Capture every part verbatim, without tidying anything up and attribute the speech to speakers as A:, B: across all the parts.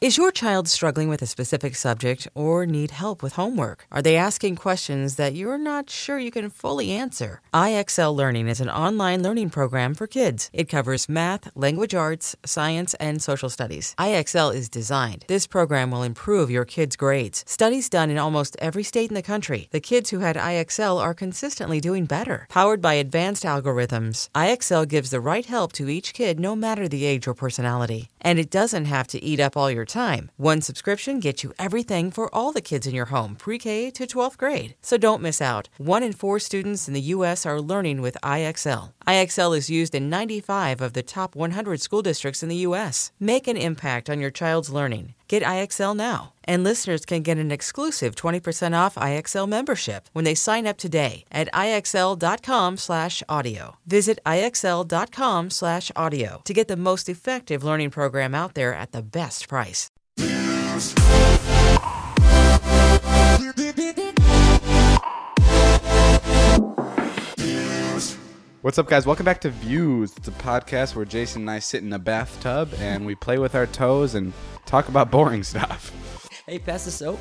A: Is your child struggling with a specific subject or need help with homework? Are they asking questions that you're not sure you can fully answer? I X L Learning is an online learning program for kids. It covers math, language arts, science, and social studies. I X L is designed. This program will improve your kids' grades. Studies done in almost every state in the country. The kids who had I X L are consistently doing better. Powered by advanced algorithms, I X L gives the right help to each kid no matter the age or personality. And it doesn't have to eat up all your time. One subscription gets you everything for all the kids in your home, pre-K to twelfth grade. So don't miss out. One in four students in the U S are learning with I X L. I X L is used in ninety-five of the top one hundred school districts in the U S. Make an impact on your child's learning. Get I X L now. And listeners can get an exclusive twenty percent off I X L membership when they sign up today at IXL.com slash audio. Visit IXL.com slash audio to get the most effective learning program out there at the best price.
B: What's up, guys? Welcome back to Views. It's a podcast where Jason and I sit in a bathtub and we play with our toes and talk about boring stuff.
C: Hey, pass the soap.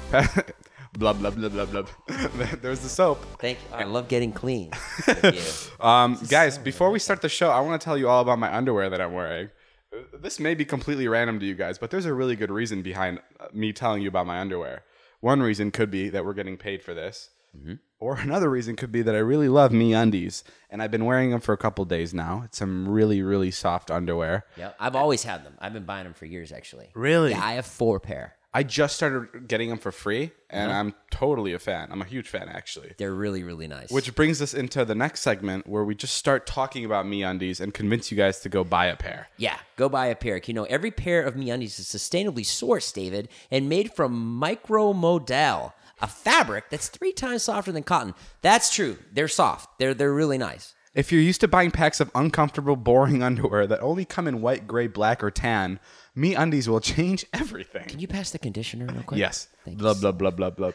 B: Blah, blah, blah, blah, blah. There's the soap.
C: Thank you. I love getting clean. Thank you.
B: Um, guys, before we start the show, I want to tell you all about my underwear that I'm wearing. This may be completely random to you guys, but there's a really good reason behind me telling you about my underwear. One reason could be that we're getting paid for this. Mm-hmm. Or another reason could be that I really love MeUndies, and I've been wearing them for a couple days now. It's some really, really soft underwear.
C: Yeah, I've always had them. I've been buying them for years, actually.
B: Really?
C: Yeah, I have four pair.
B: I just started getting them for free, and
C: Uh-huh.
B: I'm totally a fan. I'm a huge fan, actually.
C: They're really, really nice.
B: Which brings us into the next segment where we just start talking about MeUndies and convince you guys to go buy a pair.
C: Yeah, go buy a pair. You know, every pair of MeUndies is sustainably sourced, David, and made from micromodal, a fabric that's three times softer than cotton. That's true. They're soft. They're they're really nice.
B: If you're used to buying packs of uncomfortable, boring underwear that only come in white, gray, black, or tan, MeUndies will change everything.
C: Can you pass the conditioner real quick?
B: Yes.
C: Thank
B: blah,
C: you.
B: blah, blah, blah, blah.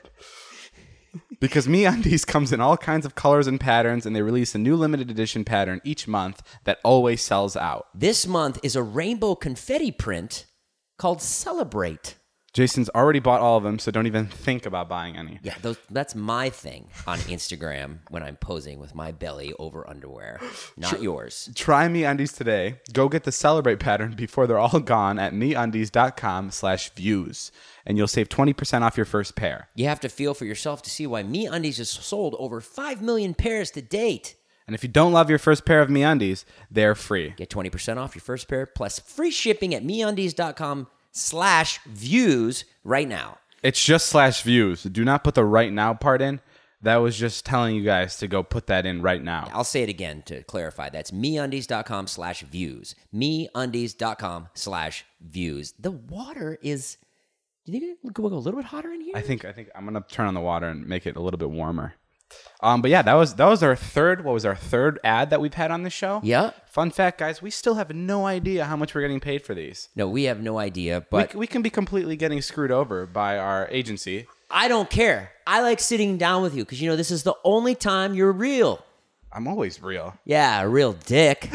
B: Because MeUndies comes in all kinds of colors and patterns, and they release a new limited edition pattern each month that always sells out.
C: This month is a rainbow confetti print called Celebrate.
B: Jason's already bought all of them, so don't even think about buying any.
C: Yeah, those, that's my thing on Instagram when I'm posing with my belly over underwear, not yours.
B: Try MeUndies today. Go get the Celebrate pattern before they're all gone at MeUndies.com slash views, and you'll save twenty percent off your first pair.
C: You have to feel for yourself to see why MeUndies has sold over five million pairs to date.
B: And if you don't love your first pair of MeUndies, they're free.
C: Get twenty percent off your first pair plus free shipping at MeUndies.com slash views right now.
B: It's just slash views. Do not put the right now part in. That was just telling you guys to go put that in right now.
C: I'll say it again to clarify. That's MeUndies.com slash views. MeUndies.com slash views. The water is... Do you think it will go a little bit hotter in here?
B: I think I think I'm gonna turn on the water and make it a little bit warmer. Um, but yeah, that was that was our third. What was our third ad that we've had on this show?
C: Yeah.
B: Fun fact, guys, we still have no idea how much we're getting paid for these.
C: No, we have no idea, but...
B: we, we can be completely getting screwed over by our agency.
C: I don't care. I like sitting down with you because, you know, this is the only time you're real.
B: I'm always real.
C: Yeah, a real dick.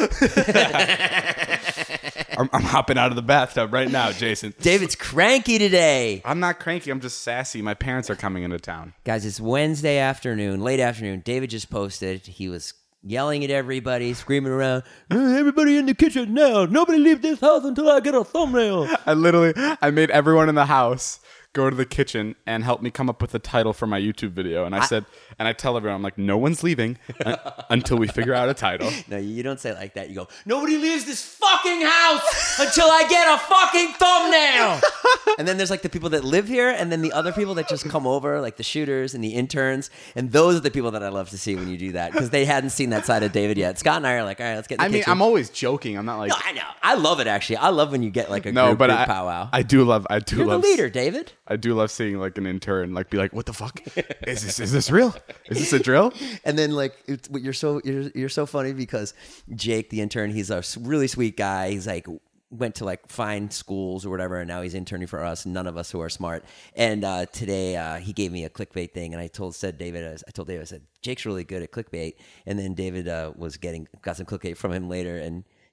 B: I'm, I'm hopping out of the bathtub right now, Jason.
C: David's cranky today.
B: I'm not cranky. I'm just sassy. My parents are coming into town.
C: Guys, it's Wednesday afternoon, late afternoon. David just posted. He was yelling at everybody, screaming around, everybody in the kitchen now. Nobody leave this house until I get a thumbnail.
B: I literally, I made everyone in the house go to the kitchen and help me come up with the title for my YouTube video. And I, I said, and I tell everyone, I'm like, no one's leaving un- until we figure out a title.
C: No, you don't say it like that. You go, nobody leaves this fucking house until I get a fucking thumbnail. And then there's like the people that live here, and then the other people that just come over, like the shooters and the interns. And those are the people that I love to see when you do that, because they hadn't seen that side of David yet. Scott and I are like, all right, let's get in the
B: I mean,
C: kitchen.
B: I'm always joking. I'm not like...
C: No, I know. I love it, actually. I love when you get like a
B: no,
C: group,
B: but
C: group
B: I,
C: powwow.
B: I do love... I do
C: You're
B: love
C: the leader, David.
B: I do love seeing like an intern like be like, what the fuck? Is this is this real? Is this a drill?
C: And then like it's, you're so you're, you're so funny because Jake, the intern, he's a really sweet guy. He's like went to like fine schools or whatever, and now he's interning for us. None of us who are smart. And uh, today uh, he gave me a clickbait thing, and I told said David, I told David, I said Jake's really good at clickbait. And then David uh, was getting got some clickbait from him later, and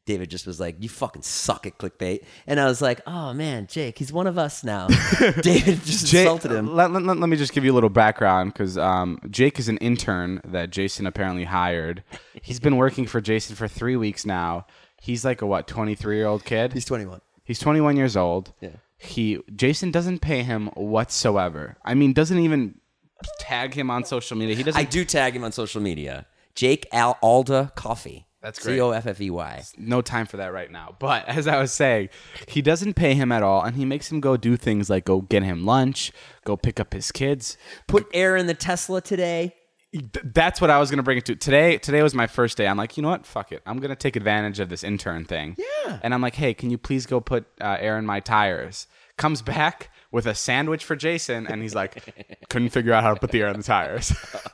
C: David just was like, you fucking suck at clickbait. And I was like, oh, man, Jake, he's one of us now. David just
B: Jake,
C: insulted him.
B: Let, let, let me just give you a little background because um, Jake is an intern that Jason apparently hired. He's been working for Jason for three weeks now. He's like a, what, twenty-three-year-old kid?
C: He's twenty-one.
B: He's twenty-one years old.
C: Yeah.
B: He Jason doesn't pay him whatsoever. I mean, doesn't even tag him on social media. He doesn't.
C: I do tag him on social media. Jake Al Alda Coffee.
B: That's great.
C: C O F F E Y.
B: No time for that right now. But as I was saying, he doesn't pay him at all, and he makes him go do things like go get him lunch, go pick up his kids.
C: Put air in the Tesla today.
B: That's what I was going to bring it to. Today Today was my first day. I'm like, you know what? Fuck it. I'm going to take advantage of this intern thing.
C: Yeah.
B: And I'm like, hey, can you please go put uh, air in my tires? Comes back with a sandwich for Jason, and he's like, couldn't figure out how to put the air in the tires.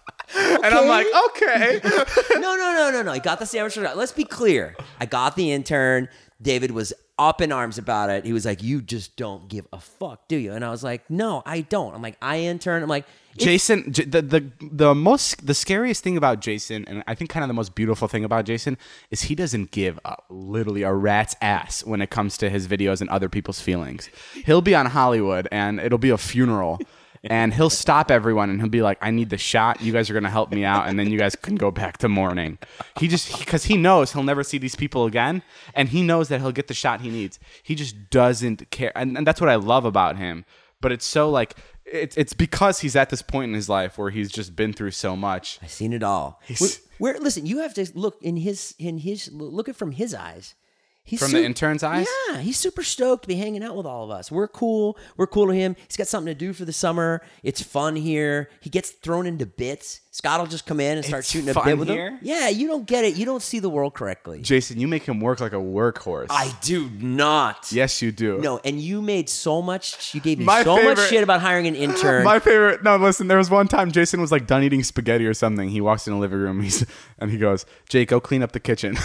B: And I'm like, okay.
C: no, no, no, no, no. I got the sandwich. Let's be clear. I got the intern. David was up in arms about it. He was like, you just don't give a fuck, do you? And I was like, no, I don't. I'm like, I intern. I'm like,
B: Jason, J- the, the the most the scariest thing about Jason, and I think kind of the most beautiful thing about Jason, is he doesn't give a, literally a rat's ass when it comes to his videos and other people's feelings. He'll be on Hollywood, and it'll be a funeral. And he'll stop everyone and he'll be like, I need the shot. You guys are going to help me out. And then you guys can go back to mourning. He just, because he knows he'll never see these people again. And he knows that he'll get the shot he needs. He just doesn't care. And, and that's what I love about him. But it's so like, it's it's because he's at this point in his life where he's just been through so much.
C: I've seen it all. Where, where, listen, you have to look in his, in his, look at from his eyes. He's
B: From
C: su-
B: the intern's eyes?
C: Yeah, he's super stoked to be hanging out with all of us. We're cool. We're cool to him. He's got something to do for the summer. It's fun here. He gets thrown into bits. Scott will just come in and start
B: It's
C: shooting a
B: fun
C: bit with
B: here?
C: him. Yeah, you don't get it. You don't see the world correctly.
B: Jason, you make him work like a workhorse.
C: I do not.
B: Yes, you do.
C: No, and you made so much. You gave me
B: My
C: so much
B: favorite-
C: shit about hiring an intern.
B: My favorite. No, listen. There was one time Jason was like done eating spaghetti or something. He walks in the living room. He's and he goes, "Jake, go clean up the kitchen."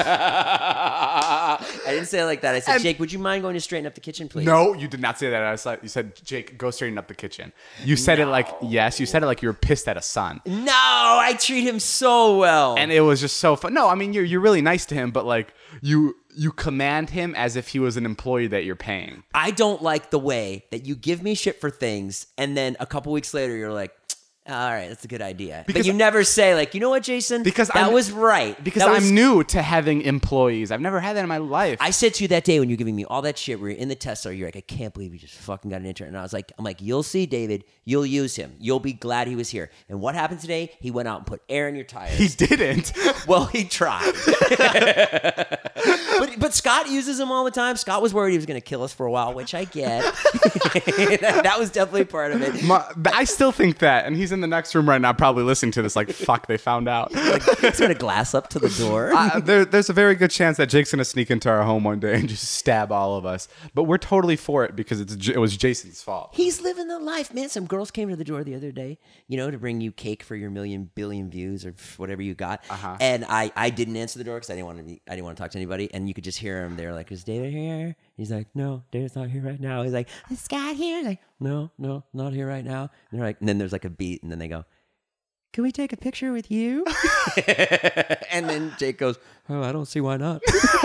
C: I didn't say it like that. I said,
B: And-
C: Jake, would you mind going to straighten up the kitchen, please?
B: No, you did not say that. I was like, you said, "Jake, go straighten up the kitchen." You said it like yes. You said it like you were pissed at a son.
C: No, I treat him so well.
B: And it was just so fun. No, I mean you're you're really nice to him, but like you you command him as if he was an employee that you're paying.
C: I don't like the way that you give me shit for things, and then a couple weeks later, you're like, all right, that's a good idea.
B: Because
C: but you never say, like, you know what, Jason?
B: Because
C: that
B: I'm-
C: was right.
B: Because
C: That
B: I'm
C: was-
B: new to having employees. I've never had that in my life.
C: I said to you that day when you were giving me all that shit, we were in the Tesla, you're like, I can't believe you just fucking got an intern. And I was like, I'm like, you'll see, David. You'll use him. You'll be glad he was here. And what happened today? He went out and put air in your tires.
B: he didn't.
C: Well, he tried. but but Scott uses them all the time. Scott was worried he was going to kill us for a while, which I get. that, that was definitely part of it.
B: My, I still think that, and he's in the next room right now, probably listening to this. Like, fuck, they found out.
C: Like, he's going to glass up to the door.
B: uh, there, there's a very good chance that Jake's gonna sneak into our home one day and just stab all of us. But we're totally for it because it's J- it was Jason's fault.
C: He's living the life, man. Some girls came to the door the other day, you know, to bring you cake for your million billion views or whatever you got.
B: Uh-huh.
C: And I, I didn't answer the door because I didn't want to be, I didn't want to talk to anybody. And you could just hear him. They're like, "Is David here?" He's like, "No, David's not here right now." He's like, "Is Scott here?" Like, "No, no, not here right now." And they're like, and then there's like a beat, and then they go, "Can we take a picture with you?" And then Jake goes, "Oh, I don't see why not."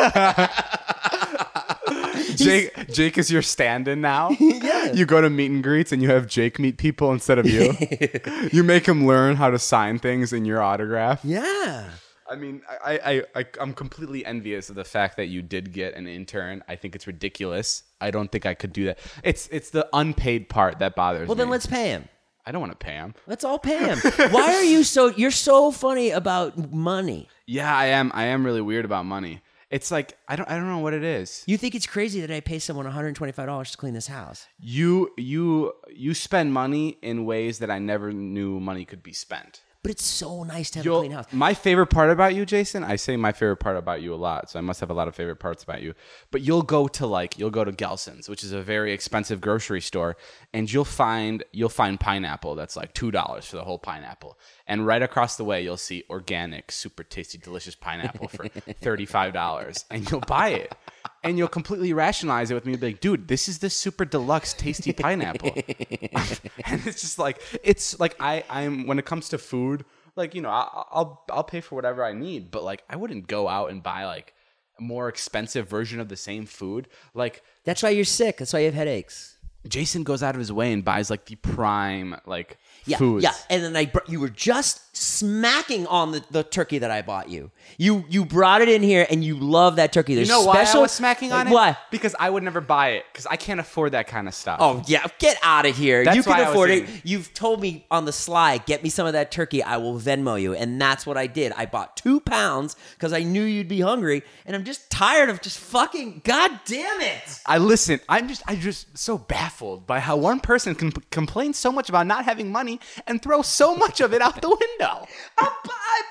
B: Jake, Jake is your stand-in now.
C: Yeah.
B: You go to meet and greets and you have Jake meet people instead of you. You make him learn how to sign things in your autograph.
C: Yeah.
B: I mean, I, I, I, I'm completely envious of the fact that you did get an intern. I think it's ridiculous. I don't think I could do that. It's it's the unpaid part that bothers
C: Well,
B: me.
C: then let's pay him.
B: I don't want to pay him.
C: Let's all pay him. Why are you so? You're so funny about money.
B: Yeah, I am. I am really weird about money. It's like I don't. I don't know what it is.
C: You think it's crazy that I pay someone one hundred twenty-five dollars to clean this house?
B: You you you spend money in ways that I never knew money could be spent.
C: But it's so nice to have a
B: You'll-
C: clean house.
B: My favorite part about you, Jason, I say my favorite part about you a lot, so I must have a lot of favorite parts about you. But you'll go to like you'll go to Gelson's, which is a very expensive grocery store, and you'll find you'll find pineapple that's like two dollars for the whole pineapple. And right across the way, you'll see organic, super tasty, delicious pineapple for thirty-five dollars, and you'll buy it. And you'll completely rationalize it with me, be like, dude, this is the super deluxe tasty pineapple. And it's just like, it's like I, I'm, when it comes to food, like, you know, I'll, I'll, I'll pay for whatever I need, but like, I wouldn't go out and buy like more expensive version of the same food. Like
C: That's why you're sick. That's why you have headaches.
B: Jason goes out of his way and buys like the prime like
C: Yeah,
B: foods.
C: yeah. And then I, br- you were just smacking on the, the turkey that I bought you. You you brought it in here, and you love that turkey. There's
B: You know why
C: special,
B: I was smacking on it?
C: Why?
B: Because I would never buy it because I can't afford that kind of stuff.
C: Oh yeah, get out of here!
B: That's
C: you
B: why I
C: can
B: was
C: afford it.
B: saying-
C: You've told me on the sly, get me some of that turkey. I will Venmo you, and that's what I did. I bought two pounds because I knew you'd be hungry, and I'm just tired of just fucking. God damn it!
B: I listen. I'm just, I'm just so baffled by how one person can p- complain so much about not having money and throw so much of it out the window.
C: I, I, I,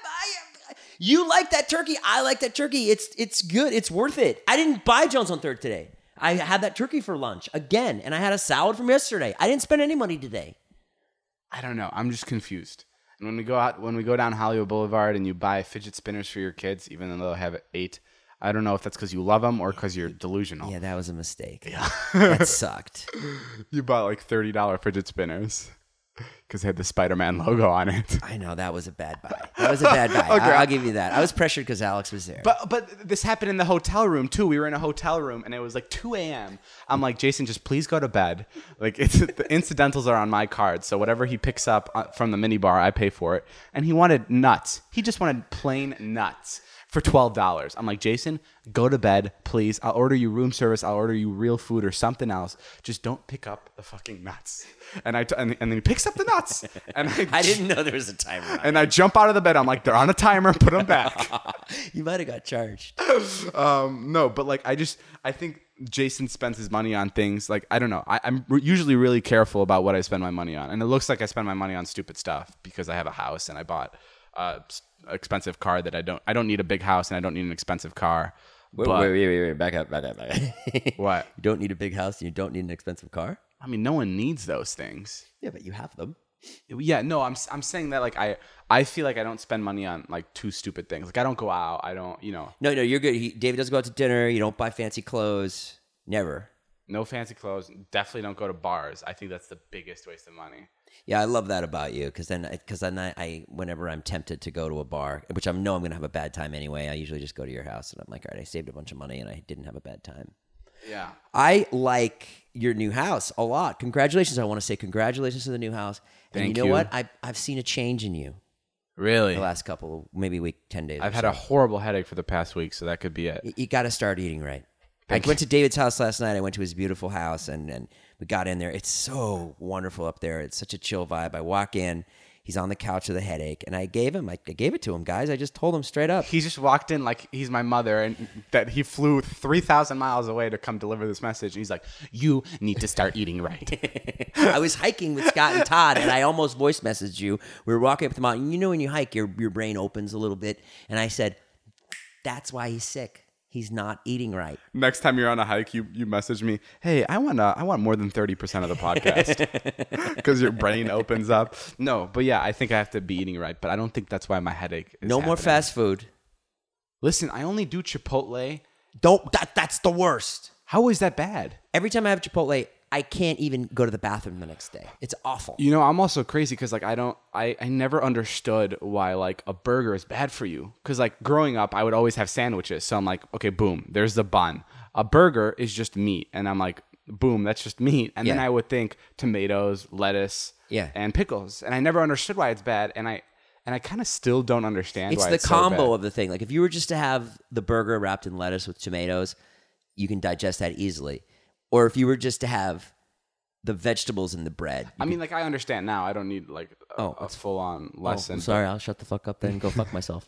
C: you like that turkey? I like that turkey. It's it's good. It's worth it. I didn't buy Jones on Third today. I had that turkey for lunch again, and I had a salad from yesterday. I didn't spend any money today.
B: I don't know. I'm just confused. And when we go out, when we go down Hollywood Boulevard and you buy fidget spinners for your kids, even though they'll have eight, I don't know if that's because you love them or because you're delusional.
C: Yeah, that was a mistake. Yeah, that sucked.
B: You bought like thirty dollars fidget spinners because they had the Spider-Man logo on it.
C: I know, that was a bad buy. That was a bad buy.
B: Okay.
C: I, I'll give you that. I was pressured because Alex was there.
B: But but this happened in the hotel room too. We were in a hotel room and it was like two a.m. I'm like, Jason, just please go to bed. Like it's the incidentals are on my card, so whatever he picks up uh, from the minibar, I pay for it. And he wanted nuts. He just wanted plain nuts for twelve dollars. I'm like, Jason, go to bed, please. I'll order you room service. I'll order you real food or something else. Just don't pick up the fucking nuts. And I t- and, and then he picks up the nuts. And I,
C: I didn't know there was a timer on
B: and I jump out of the bed. I'm like, they're on a timer. Put them back.
C: it. You might have got charged.
B: Um, no, but like I just I think Jason spends his money on things like I don't know. I, I'm re- usually really careful about what I spend my money on, and it looks like I spend my money on stupid stuff because I have a house and I bought a s- expensive car that I don't. I don't need a big house and I don't need an expensive car.
C: Wait,
B: but
C: wait, wait, wait, wait. Back up, back up, back up.
B: What?
C: You don't need a big house and you don't need an expensive car?
B: I mean, no one needs those things.
C: Yeah, but you have them.
B: Yeah, no, I'm I'm saying that like I I feel like I don't spend money on like two stupid things. Like I don't go out. I don't you know
C: No, no, you're good. He, David doesn't go out to dinner. You don't buy fancy clothes. Never.
B: no fancy clothes. Definitely don't go to bars. I think that's the biggest waste of money.
C: Yeah, I love that about you because then, because then I, I, whenever I'm tempted to go to a bar, which I know I'm going to have a bad time anyway, I usually just go to your house and I'm like, all right, I saved a bunch of money and I didn't have a bad time.
B: Yeah.
C: I like your new house a lot. Congratulations. I want to say congratulations to the new house. And
B: Thank
C: you know
B: you.
C: what? I, I've seen a change in you
B: Really?
C: the last couple of, maybe week, ten days.
B: I've
C: or
B: had
C: so.
B: a horrible headache for the past week, so that could be it.
C: You, you got to start eating right.
B: Thank
C: I went to David's house last night. I went to his beautiful house, and, and we got in there. It's so wonderful up there. It's such a chill vibe. I walk in. He's on the couch with a headache, and I gave him. I, I gave it to him, guys. I just told him straight up.
B: He just walked in like he's my mother, and that he flew three thousand miles away to come deliver this message. And he's like, "You need to start eating right."
C: I was hiking with Scott and Todd, and I almost voice messaged you. We were walking up the mountain. You know, when you hike, your your brain opens a little bit, and I said, "That's why he's sick. He's not eating right."
B: Next time you're on a hike, you you message me, "Hey, I want uh, I want more than thirty percent of the podcast," because your brain opens up. No, but yeah, I think I have to be eating right, but I don't think that's why my headache is
C: No more
B: happening.
C: fast food.
B: Listen, I only do Chipotle.
C: Don't. That that's the worst.
B: How is that bad?
C: Every time I have Chipotle, I can't even go to the bathroom the next day. It's awful.
B: You know, I'm also crazy because like I don't, I, I never understood why like a burger is bad for you. Because like growing up, I would always have sandwiches. So I'm like, okay, boom, there's the bun. A burger is just meat, and I'm like, boom, that's just meat. And then
C: Yeah.
B: I would think tomatoes, lettuce,
C: Yeah.
B: and pickles, and I never understood why it's bad. And I and I kind of still don't understand.
C: It's
B: why
C: the
B: it's
C: combo
B: so bad.
C: of the thing. Like if you were just to have the burger wrapped in lettuce with tomatoes, you can digest that easily. Or if you were just to have the vegetables in the bread.
B: I mean, like I understand now. I don't need like a,
C: Oh,
B: a full on lesson.
C: Oh, I'm sorry, I'll shut the fuck up then and go fuck myself.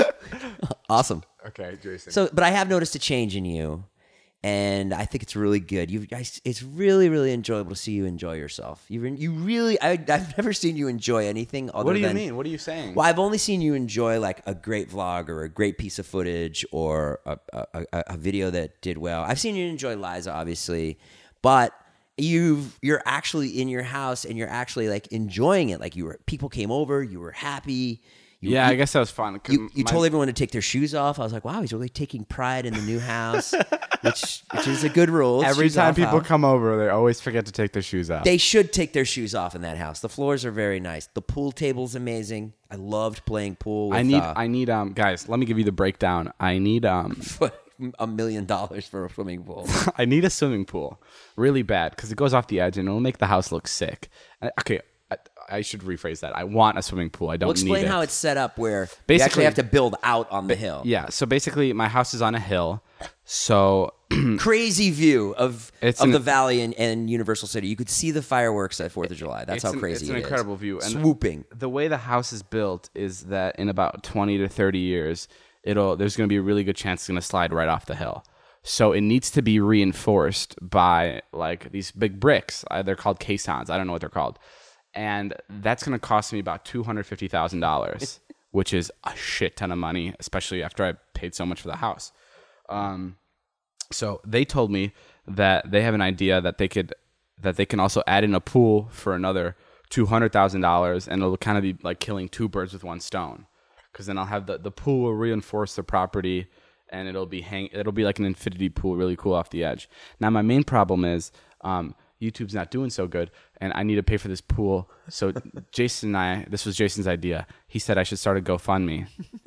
C: Awesome.
B: but- okay, Jason.
C: So, but I have noticed a change in you, and I think it's really good. You, guys, it's really, really enjoyable to see you enjoy yourself. You, you really, I, I've never seen you enjoy anything. Other
B: what do you
C: than,
B: mean? What are you saying?
C: Well, I've only seen you enjoy like a great vlog or a great piece of footage or a, a, a, a video that did well. I've seen you enjoy Liza, obviously, but you've you're actually in your house and you're actually like enjoying it. Like you were, people came over, you were happy. You,
B: yeah,
C: you,
B: I guess that was fun. 'cause
C: You, you
B: my-
C: told everyone to take their shoes off. I was like, wow, he's really taking pride in the new house, which which is a good rule. It's
B: Every
C: shoes
B: time
C: off
B: people
C: house.
B: come over, they always forget to take their shoes off.
C: They should take their shoes off in that house. The floors are very nice. The pool table's amazing. I loved playing pool. With,
B: I need,
C: uh,
B: I need, um, guys. Let me give you the breakdown. I need, um,
C: a million dollars for a swimming pool.
B: I need a swimming pool really bad because it goes off the edge and it'll make the house look sick. I- Okay, I, I should rephrase that. I want a swimming pool. I don't
C: Well,
B: need
C: explain
B: it.
C: how it's set up where you
B: Basically-
C: actually have to build out on the hill.
B: Yeah, so basically my house is on a hill. So
C: Crazy view of
B: It's
C: of
B: an-
C: the valley and, and Universal City. You could see the fireworks at fourth of July. That's
B: it's
C: how
B: an,
C: crazy
B: it's an
C: it is.
B: incredible view. And
C: Swooping.
B: The way the house is built is that in about twenty to thirty years, it'll there's going to be a really good chance it's going to slide right off the hill. So it needs to be reinforced by like these big bricks. Uh, they're called caissons. I don't know what they're called. And that's going to cost me about two hundred fifty thousand dollars, which is a shit ton of money, especially after I paid so much for the house. Um, so they told me that they have an idea that they could that they can also add in a pool for another two hundred thousand dollars, and it'll kind of be like killing two birds with one stone. Because then I'll have the the pool will reinforce the property, and it'll be hang it'll be like an infinity pool, really cool off the edge. Now my main problem is um, YouTube's not doing so good, and I need to pay for this pool. So Jason and I, this was Jason's idea. He said I should start a GoFundMe.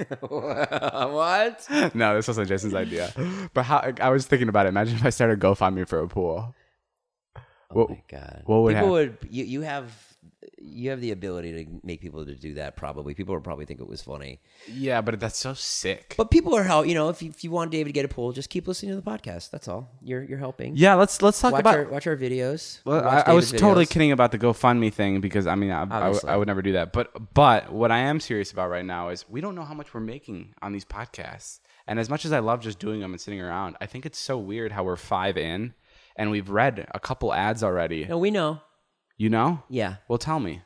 C: What?
B: No, this wasn't Jason's idea. But how I was thinking about it. Imagine if I started GoFundMe for a pool.
C: Oh
B: What-
C: my god!
B: what would
C: people
B: hap-
C: would you, you have you have the ability to make people to do that? Probably people would probably think it was funny.
B: Yeah, but that's so sick.
C: But people are how you know if you, if you want David to get a pool, just keep listening to the podcast. That's all. You're you're helping.
B: Yeah, let's let's talk
C: watch
B: about.
C: our watch our videos.
B: Well,
C: watch
B: I, I was
C: David's
B: totally
C: videos.
B: kidding about the GoFundMe thing because I mean I, I,
C: Obviously.
B: I would never do that. But but what I am serious about right now is we don't know how much we're making on these podcasts. And as much as I love just doing them and sitting around, I think it's so weird how we're five in and we've read a couple ads already.
C: No, we know.
B: You know?
C: Yeah.
B: Well, tell me.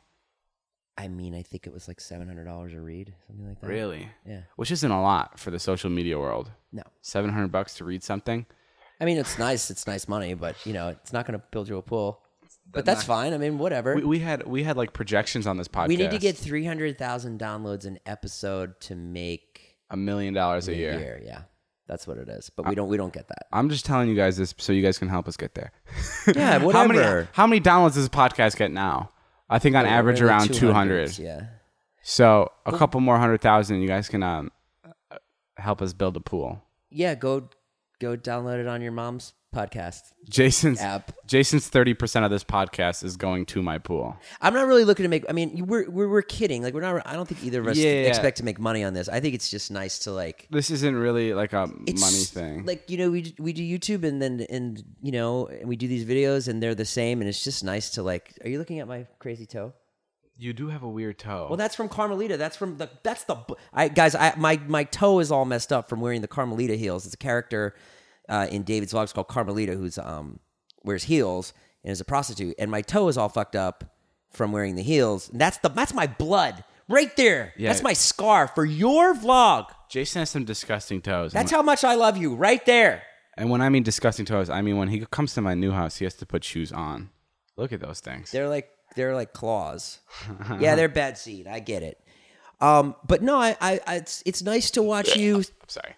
C: I mean, I think it was like seven hundred dollars a read, something like that.
B: Really?
C: Yeah.
B: Which isn't a lot for the social media world.
C: No.
B: seven hundred bucks to read something.
C: I mean, it's nice. It's nice money, but you know, it's not going to build you a pool. But that's fine. I mean, whatever.
B: We, we had we had like projections on this podcast.
C: We need to get three hundred thousand downloads an episode to make
B: a million dollars a
C: a
B: year.
C: year. Yeah, that's what it is. But we don't. We don't get that.
B: I'm just telling you guys this so you guys can help us get there.
C: Yeah, whatever.
B: How many how many downloads does this podcast get now? I think on
C: We're
B: average
C: in the
B: around two hundred.
C: two hundreds, Yeah.
B: So a couple more hundred thousand, you guys can um, help us build a pool.
C: Yeah. Go go download it on your mom's podcast
B: Jason's
C: app.
B: Jason's thirty percent of this podcast is going to my pool.
C: I'm not really looking to make. I mean, we're we're, we're kidding. Like we're not. I don't think either of us
B: Yeah, yeah, yeah.
C: expect to make money on this. I think it's just nice to like.
B: This isn't really like a
C: It's
B: money thing.
C: Like you know, we we do YouTube and then and you know and we do these videos and they're the same and it's just nice to like. Are you looking at my crazy toe?
B: You do have a weird toe.
C: Well, that's from Carmelita. That's from the. That's the. I guys, I my my toe is all messed up from wearing the Carmelita heels. It's a character uh, in David's vlogs called Carmelita, who's um wears heels and is a prostitute, and my toe is all fucked up from wearing the heels. And that's the that's my blood right there.
B: Yeah.
C: That's my scar for your vlog.
B: Jason has some disgusting toes.
C: That's
B: and,
C: how much I love you, right there.
B: and when I mean disgusting toes, I mean when he comes to my new house, he has to put shoes on. Look at those things.
C: They're like they're like claws. Yeah, they're bad seed. I get it. Um, but no, I, I, I it's it's nice to watch you.
B: I'm sorry.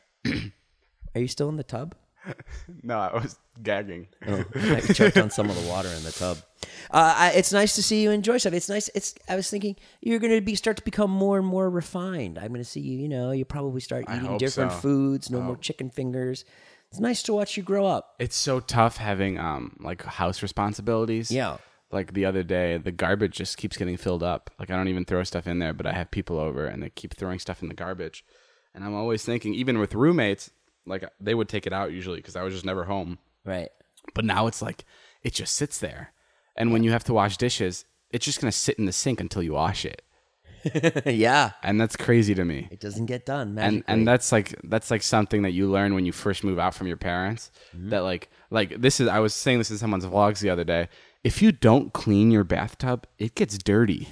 C: Are you still in the tub?
B: No, I was gagging.
C: Oh, I choked on some of the water in the tub. Uh, I, it's nice to see you enjoy stuff. It's nice. It's. I was thinking you're going to be start to become more and more refined. I'm going to see you. You know, you probably start
B: I
C: eating
B: hope
C: different
B: so.
C: foods. No more chicken fingers. It's nice to watch you grow up.
B: It's so tough having um like house responsibilities.
C: Yeah.
B: Like the other day, the garbage just keeps getting filled up. Like I don't even throw stuff in there, but I have people over and they keep throwing stuff in the garbage. And I'm always thinking, even with roommates, like they would take it out usually because I was just never home.
C: Right.
B: But now it's like it just sits there. And when you have to wash dishes, it's just going to sit in the sink until you wash it.
C: Yeah.
B: And that's crazy to me.
C: It doesn't get done.
B: And
C: Magically.
B: and that's like that's like something that you learn when you first move out from your parents.
C: Mm-hmm.
B: That like like this is I was saying this in someone's vlogs the other day. If you don't clean your bathtub, it gets dirty.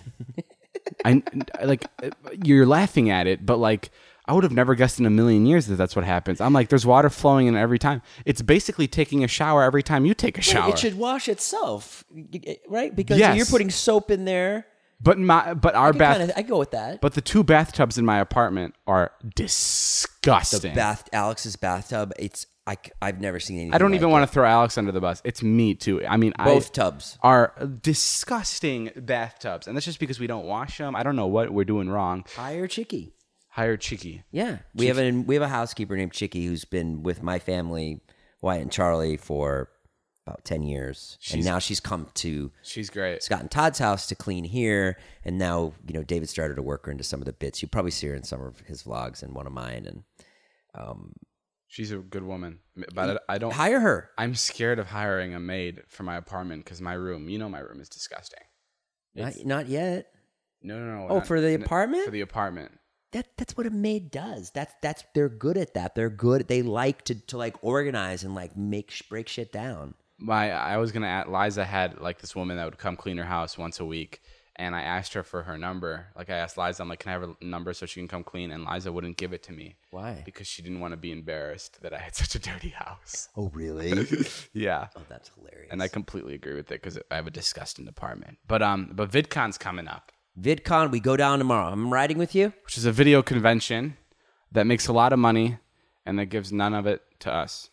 B: I like you're laughing at it, but like I would have never guessed in a million years that that's what happens. I'm like, there's water flowing in every time. It's basically taking a shower every time you take a shower.
C: It should wash itself, right? Because
B: Yes.
C: you're putting soap in there.
B: But my but our
C: I,
B: bath
C: kinda, I go with that.
B: but the two bathtubs in my apartment are disgusting.
C: The bath, Alex's bathtub. It's I, have never seen anything.
B: I don't
C: like
B: even
C: it.
B: want to throw Alex under the bus. It's me too. I mean,
C: Both
B: I,
C: tubs
B: are disgusting bathtubs, and that's just because we don't wash them. I don't know what we're doing wrong.
C: higher chicky.
B: Hire Chicky.
C: Yeah, we have a we have a housekeeper named Chicky who's been with my family, Wyatt and Charlie, for about ten years,
B: She's-
C: and now she's come to
B: She's great.
C: Scott and Todd's house to clean here, and now you know David started to work her into some of the bits. You probably see her in some of his vlogs and one of mine, and um,
B: She's a good woman, but I I don't.
C: hire her.
B: I'm scared of hiring a maid for my apartment because my room, you know, my room is disgusting.
C: Not, not yet.
B: No, no, no.
C: Oh,
B: not-
C: for the
B: n-
C: apartment?
B: For the apartment.
C: That that's what a maid does. That's that's they're good at that. They're good. They like to to like organize and like make sh- break shit down.
B: My, I was gonna ask. Liza had like this woman that would come clean her house once a week, and I asked her for her number. Like I asked Liza, I'm like, can I have her number so she can come clean? And Liza wouldn't give it to me.
C: Why?
B: Because she didn't want to be embarrassed that I had such a dirty house.
C: Oh really?
B: Yeah.
C: Oh, that's hilarious.
B: And I completely agree with it because I have a disgusting apartment. But um, but VidCon's coming up,
C: VidCon, we go down tomorrow. I'm riding with you.
B: which is a video convention that makes a lot of money and that gives none of it to us.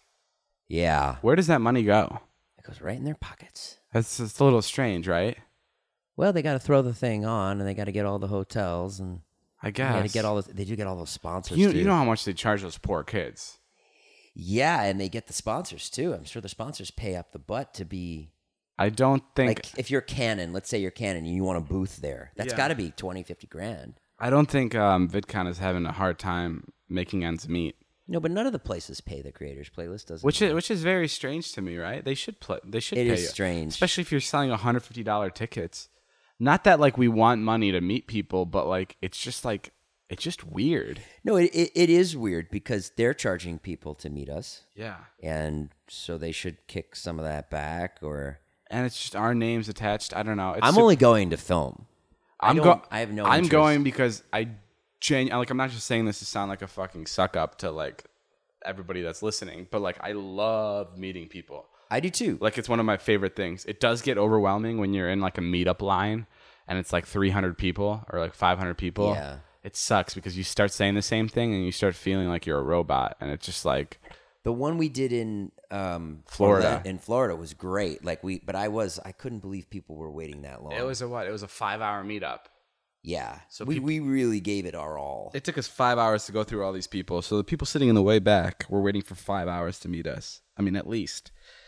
C: Yeah,
B: Where does that money go?
C: it goes right in their pockets.
B: That's it's a little strange, right?
C: Well, they got to throw the thing on, and they got to get all the hotels, and
B: I
C: they
B: guess.
C: got to get all. The, they do get all those sponsors.
B: You,
C: too.
B: you know how much they charge those poor kids.
C: Yeah, and they get the sponsors too. I'm sure the sponsors pay up the butt to be
B: I don't think
C: like if you're Canon, let's say you're Canon and you want a booth there. That's
B: Yeah.
C: got to be twenty, fifty grand.
B: I don't think um, VidCon is having a hard time making ends meet,
C: No, but none of the places pay the creators playlist, does it?
B: which is which is very strange to me, right? They should play. They should
C: It
B: pay
C: is
B: you.
C: strange.
B: especially if you're selling one hundred fifty dollars tickets. Not that like we want money to meet people, but like it's just like it's just weird.
C: No, it, it it is weird because they're charging people to meet us,
B: Yeah,
C: and so they should kick some of that back. Or
B: and it's just our names attached. I don't know. It's
C: I'm
B: super-
C: only going to film. I
B: I'm
C: don't-
B: go-
C: I have no
B: I'm
C: interest.
B: going because I genu- like. I'm not just saying this to sound like a fucking suck up to like everybody that's listening, but like I love meeting people.
C: I do too.
B: Like it's one of my favorite things. It does get overwhelming when you're in like a meetup line and it's like three hundred people or like five hundred people.
C: Yeah.
B: It sucks because you start saying the same thing and you start feeling like you're a robot, and it's just like
C: The one we did in um,
B: Florida.
C: Orla- in Florida was great. Like we, but I was I couldn't believe people were waiting that long.
B: it was a what? It was a five hour meetup.
C: yeah.
B: So
C: So we
B: peop-
C: we really gave it our all.
B: It took us five hours to go through all these people. So the people sitting in the way back were waiting for five hours to meet us. I mean, at least.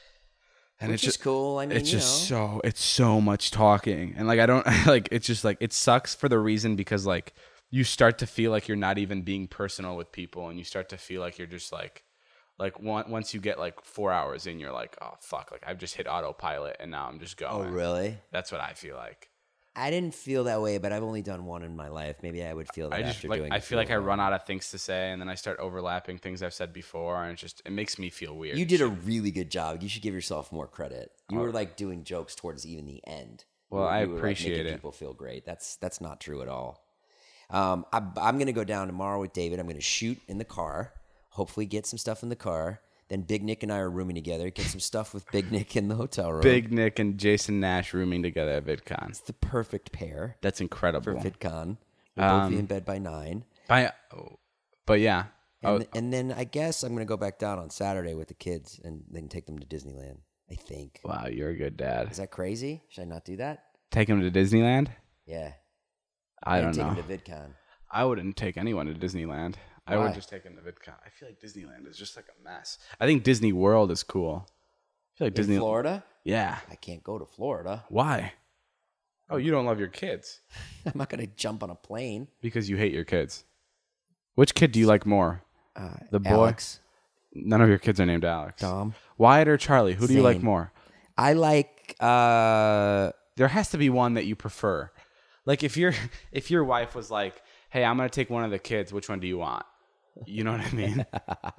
B: And
C: Which
B: it's
C: is
B: just
C: cool. I mean,
B: it's
C: you
B: just
C: know.
B: so it's so much talking, and like I don't like it's just like it sucks for the reason because like you start to feel like you're not even being personal with people, and you start to feel like you're just like like one, once you get like four hours in, you're like, oh fuck, like I've just hit autopilot and now I'm just
C: Oh
B: going.
C: really?
B: That's what I feel like.
C: I didn't feel that way, but I've only done one in my life. Maybe I would feel that
B: I just
C: after
B: like
C: doing.
B: I
C: it
B: feel
C: for
B: like
C: a
B: I
C: while.
B: run out of things to say, and then I start overlapping things I've said before, and it just it makes me feel weird.
C: You did a really good job. You should give yourself more credit. You
B: Oh.
C: were like doing jokes towards even the end.
B: Well,
C: You were-
B: I
C: you were, like,
B: appreciate
C: making
B: it.
C: People feel great. That's that's not true at all. Um, I, I'm going to go down tomorrow with David. I'm going to shoot in the car. Hopefully, get some stuff in the car. Then Big Nick and I are rooming together. Get some stuff with Big Nick in the hotel room.
B: Big Nick and Jason Nash rooming together at VidCon.
C: It's the perfect pair
B: That's
C: for
B: incredible.
C: VidCon. We'll both be
B: Um,
C: in bed by nine.
B: By, oh, but yeah.
C: And,
B: Oh,
C: and then I guess I'm going to go back down on Saturday with the kids and then take them to Disneyland. I think.
B: wow, you're a good dad.
C: Is that crazy? Should I not do that?
B: Take him to Disneyland?
C: Yeah.
B: I don't
C: take
B: know.
C: them to VidCon.
B: I wouldn't take anyone to Disneyland. I would
C: Why?
B: just take him to VidCon. I feel like Disneyland is just like a mess. I think Disney World is cool. I feel like
C: In
B: Disney.
C: Florida?
B: Yeah.
C: I can't go to Florida.
B: Why? Oh, you don't love your kids
C: I'm not going to jump on a plane.
B: because you hate your kids. Which kid do you like more?
C: Uh,
B: The boy?
C: Alex,
B: None of your kids are named Alex.
C: Dom.
B: Wyatt or Charlie? Who do you like
C: Zane.
B: more?
C: I like. Uh,
B: There has to be one that you prefer. Like if your if your wife was like, "Hey, I'm gonna take one of the kids. Which one do you want?" You know what I mean?